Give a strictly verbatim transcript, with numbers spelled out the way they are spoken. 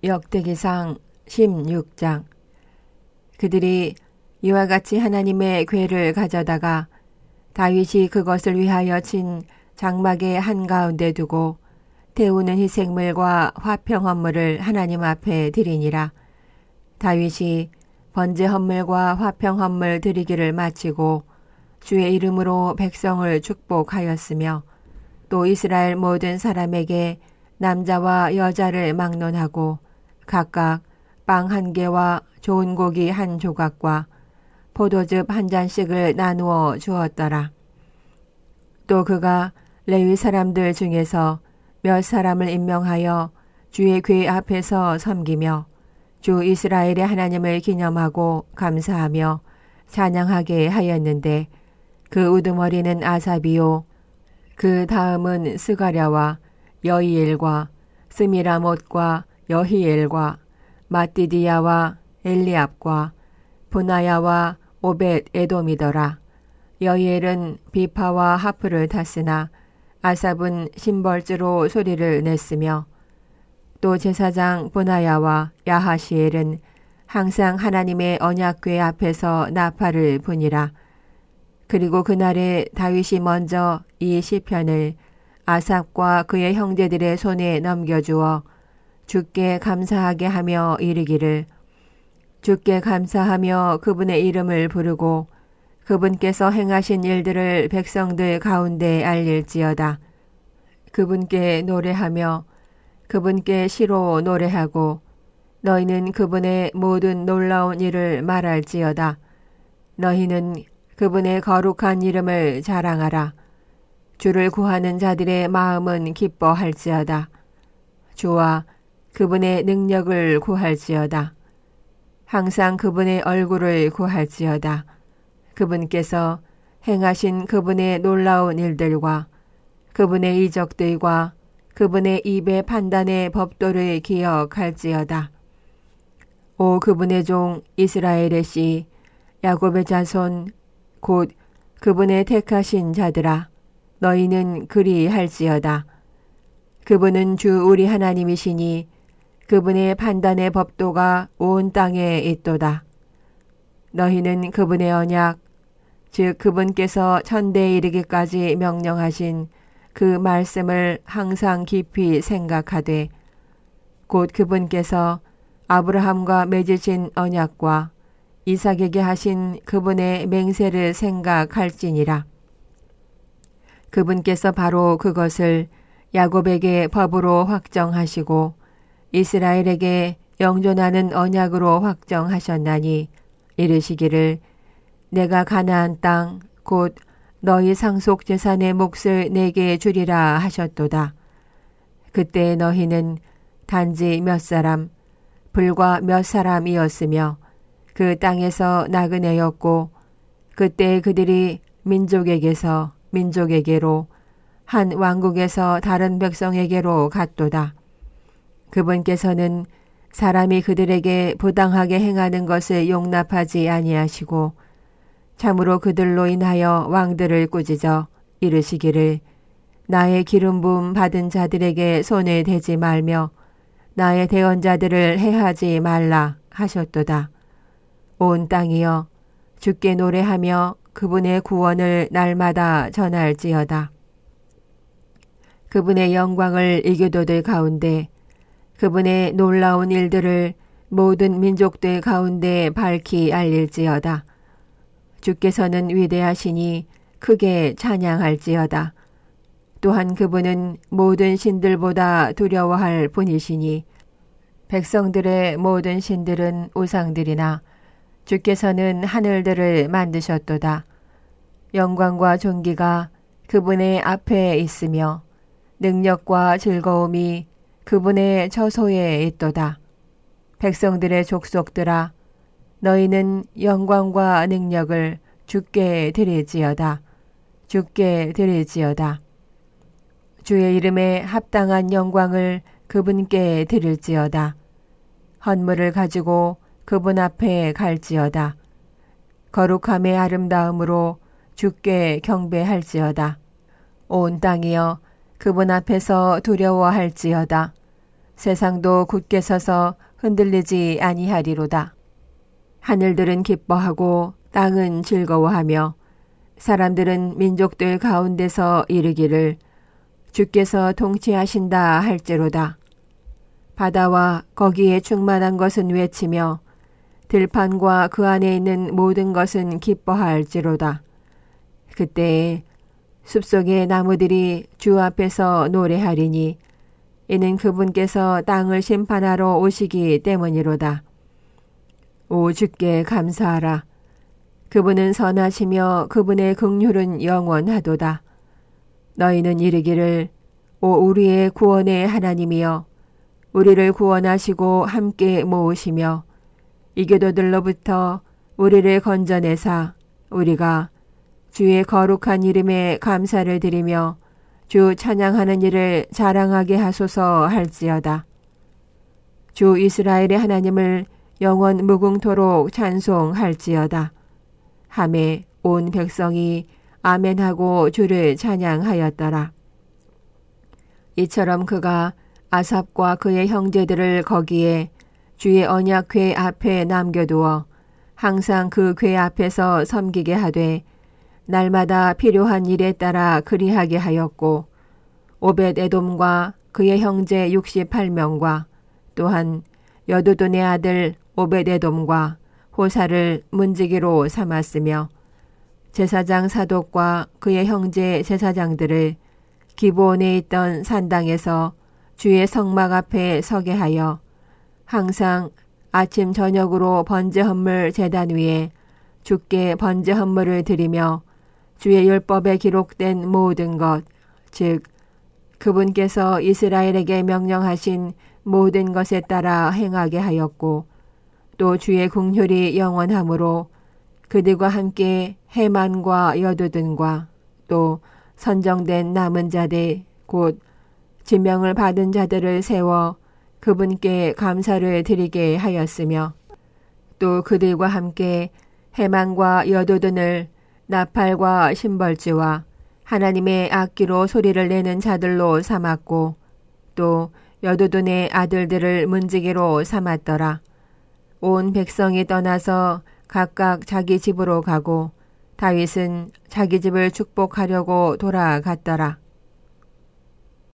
역대기상 십육 장. 그들이 이와 같이 하나님의 궤를 가져다가 다윗이 그것을 위하여 친 장막의 한가운데 두고 태우는 희생물과 화평 헌물을 하나님 앞에 드리니라. 다윗이 번제 헌물과 화평 헌물 드리기를 마치고 주의 이름으로 백성을 축복하였으며 또 이스라엘 모든 사람에게 남자와 여자를 막론하고 각각 빵 한 개와 좋은 고기 한 조각과 포도즙 한 잔씩을 나누어 주었더라. 또 그가 레위 사람들 중에서 몇 사람을 임명하여 주의 궤 앞에서 섬기며 주 이스라엘의 하나님을 기념하고 감사하며 찬양하게 하였는데 그 우두머리는 아삽이요 그 다음은 스가랴와 여이엘과 스미라못과 여히엘과 마띠디야와 엘리압과 분하야와 오벳 에돔이더라. 여이엘은 비파와 하프를 탔으나 아삽은 심벌주로 소리를 냈으며 또 제사장 분하야와 야하시엘은 항상 하나님의 언약궤 앞에서 나팔을 부니라. 그리고 그날에 다윗이 먼저 이 시편을 아삽과 그의 형제들의 손에 넘겨주어 주께 감사하게 하며 이르기를 주께 감사하며 그분의 이름을 부르고 그분께서 행하신 일들을 백성들 가운데 알릴지어다. 그분께 노래하며 그분께 시로 노래하고 너희는 그분의 모든 놀라운 일을 말할지어다. 너희는 그분의 거룩한 이름을 자랑하라. 주를 구하는 자들의 마음은 기뻐할지어다. 주와 그분의 능력을 구할지어다. 항상 그분의 얼굴을 구할지어다. 그분께서 행하신 그분의 놀라운 일들과 그분의 이적들과 그분의 입의 판단의 법도를 기억할지어다. 오 그분의 종 이스라엘의 씨 야곱의 자손 곧 그분의 택하신 자들아 너희는 그리할지어다. 그분은 주 우리 하나님이시니 그분의 판단의 법도가 온 땅에 있도다. 너희는 그분의 언약 즉 그분께서 천대에 이르기까지 명령하신 그 말씀을 항상 깊이 생각하되 곧 그분께서 아브라함과 맺으신 언약과 이삭에게 하신 그분의 맹세를 생각할지니라. 그분께서 바로 그것을 야곱에게 법으로 확정하시고 이스라엘에게 영존하는 언약으로 확정하셨나니 이르시기를 내가 가나안 땅 곧 너희 상속 재산의 몫을 내게 주리라 하셨도다. 그때 너희는 단지 몇 사람 불과 몇 사람이었으며 그 땅에서 나그네였고 그때 그들이 민족에게서 민족에게로 한 왕국에서 다른 백성에게로 갔도다. 그분께서는 사람이 그들에게 부당하게 행하는 것을 용납하지 아니하시고 참으로 그들로 인하여 왕들을 꾸짖어 이르시기를 나의 기름 부음 받은 자들에게 손을 대지 말며 나의 대언자들을 해하지 말라 하셨도다. 온 땅이여 주께 노래하며 그분의 구원을 날마다 전할지어다. 그분의 영광을 이교도들 가운데 그분의 놀라운 일들을 모든 민족들 가운데 밝히 알릴지어다. 주께서는 위대하시니 크게 찬양할지어다. 또한 그분은 모든 신들보다 두려워할 분이시니 백성들의 모든 신들은 우상들이나 주께서는 하늘들을 만드셨도다. 영광과 존귀가 그분의 앞에 있으며 능력과 즐거움이 그분의 처소에 있도다. 백성들의 족속들아 너희는 영광과 능력을 주께 드릴지어다. 주께 드릴지어다. 주의 이름에 합당한 영광을 그분께 드릴지어다. 헌물을 가지고 그분 앞에 갈지어다. 거룩함의 아름다움으로 주께 경배할지어다. 온 땅이여 그분 앞에서 두려워할지어다. 세상도 굳게 서서 흔들리지 아니하리로다. 하늘들은 기뻐하고 땅은 즐거워하며 사람들은 민족들 가운데서 이르기를 주께서 통치하신다 할지로다. 바다와 거기에 충만한 것은 외치며 들판과 그 안에 있는 모든 것은 기뻐할지로다. 그때에 숲속의 나무들이 주 앞에서 노래하리니 이는 그분께서 땅을 심판하러 오시기 때문이로다. 오 주께 감사하라. 그분은 선하시며 그분의 긍휼은 영원하도다. 너희는 이르기를 오 우리의 구원의 하나님이여 우리를 구원하시고 함께 모으시며 이교도들로부터 우리를 건져내사 우리가 주의 거룩한 이름에 감사를 드리며 주 찬양하는 일을 자랑하게 하소서 할지어다. 주 이스라엘의 하나님을 영원 무궁토록 찬송할지어다. 하매 온 백성이 아멘하고 주를 찬양하였더라. 이처럼 그가 아삽과 그의 형제들을 거기에 주의 언약궤 앞에 남겨두어 항상 그 궤 앞에서 섬기게 하되 날마다 필요한 일에 따라 그리하게 하였고 오벳에돔과 그의 형제 육십팔 명과 또한 여두둔의 아들 오벳에돔과 호사를 문지기로 삼았으며 제사장 사독과 그의 형제 제사장들을 기브온에 있던 산당에서 주의 성막 앞에 서게 하여 항상 아침 저녁으로 번제 헌물 제단 위에 주께 번제 헌물을 드리며 주의 율법에 기록된 모든 것, 즉 그분께서 이스라엘에게 명령하신 모든 것에 따라 행하게 하였고 또 주의 긍휼이 영원하므로 그들과 함께 해만과 여두둔과 또 선정된 남은 자들 곧 지명을 받은 자들을 세워 그분께 감사를 드리게 하였으며 또 그들과 함께 해만과 여두둔을 나팔과 심벌지와 하나님의 악기로 소리를 내는 자들로 삼았고 또 여두둔의 아들들을 문지기로 삼았더라. 온 백성이 떠나서 각각 자기 집으로 가고 다윗은 자기 집을 축복하려고 돌아갔더라.